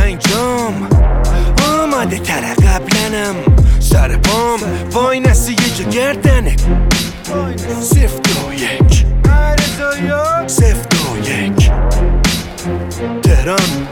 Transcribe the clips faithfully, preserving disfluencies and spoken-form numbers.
پنج جام آماده تر قبلنم سر پام وای نسی یه جا گردنه سفت و یک سفت و یک تهران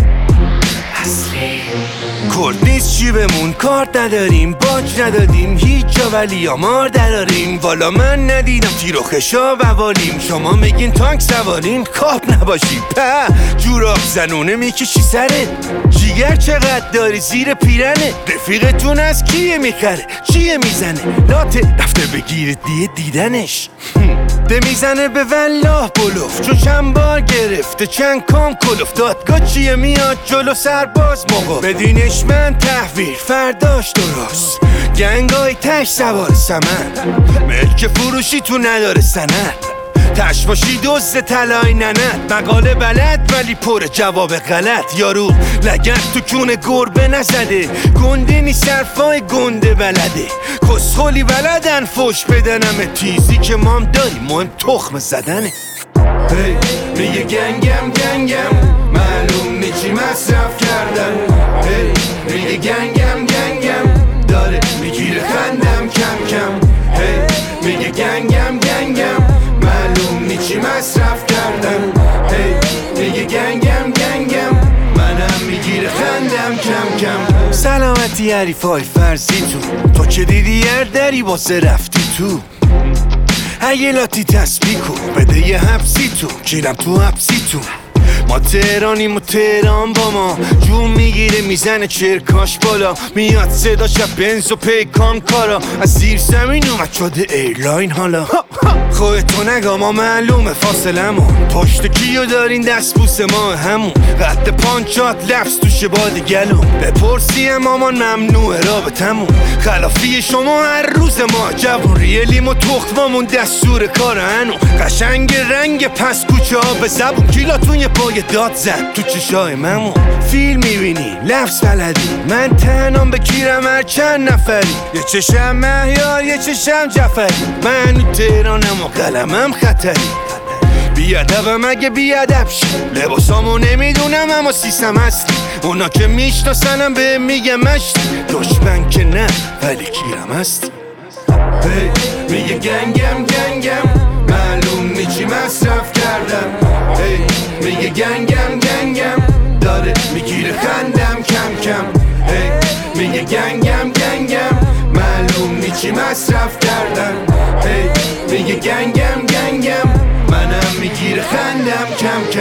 اصلی کرد نیست چی بمون کار نداریم باج ندادیم هیچ جا ولی آمار دراریم والا من ندیدم تیر و خشا بوالیم شما میگین تانک سوارین کاب نباشی په جوراب زنونه میکشی سرت جیگر چقدر داری زیر پیرنه رفیقتون از کیه میخره چیه میزنه لاته رفته بگیرید دیه دیدنش ده میزنه به والله بلوف چون چند بار گرفته چند کام کلوف دادگاه چیه میاد جلو سرباز موقع بدینش من تحویل فرداش درست گنگای تش سوار سمن ملک فروشی تو نداره سند تش باشی دوست طلای ننت مقاله بلد ولی پر جواب غلط یارو لگت تو کون گربه نزده گنده نی صرفای گنده بلده کسخولی بلدن فوش بدنم تیزی که مام داری مهم تخم زدنه hey, میگه گنگم گنگم معلوم نی چی مصرف کردن hey, میگه گنگم گنگم داره میگیره خندم کم کم hey, میگه گنگم گنگم معلوم نی چی مصرف کردن hey, میگه گنگم گنگم منم میگیره خندم کم کم سلامتی حریفای فرضی تو تو که دیدی هر دری واسه رفتی تو اگه لاتی تسبیح کن بده یه حبسی تو کیرم تو حبسی تو ما تهرانیم و تهران با ما جون میگیره میزنه چرکاش بالا میاد صدا شب بنز و پیکان کارا از زیر زمین اومد شده ایرلاین حالا خودتو نگا ما معلومه فاصلمون پشت کیو دارین دست بوس ما همون قد پانچات لفظ توشه باد گلون بپرسیم مامان ممنوعه رابطمون خلافی شما هر روز ما جوون ریلیم و تخمامون دستور کار هنون قشنگ رنگ پس کوچه ها به زبون کیلاتون یه پای داد زد تو چشای ممون فیلم میبینی لفظ بلدی من تنام بکیرم هر چند نفری یه چشم مهیار یه چشم جعفری من تهرانم و قلمم خطری بیادبم اگه بیادب شی لباسامو نمیدونم اما سیستم هستی اونا که میشناسنم به میگه مشتی دشمن که نه ولی کیرم هستی hey, میگه گنگم گنگم معلوم نی چی مصرف کردم hey, میگه گنگم گنگم داره میگیره خندم کم کم hey, میگه گنگم گنگم معلوم نی چی مصرف کردم hey, میگه گنگم گنگم منم میگیره خندم کم کم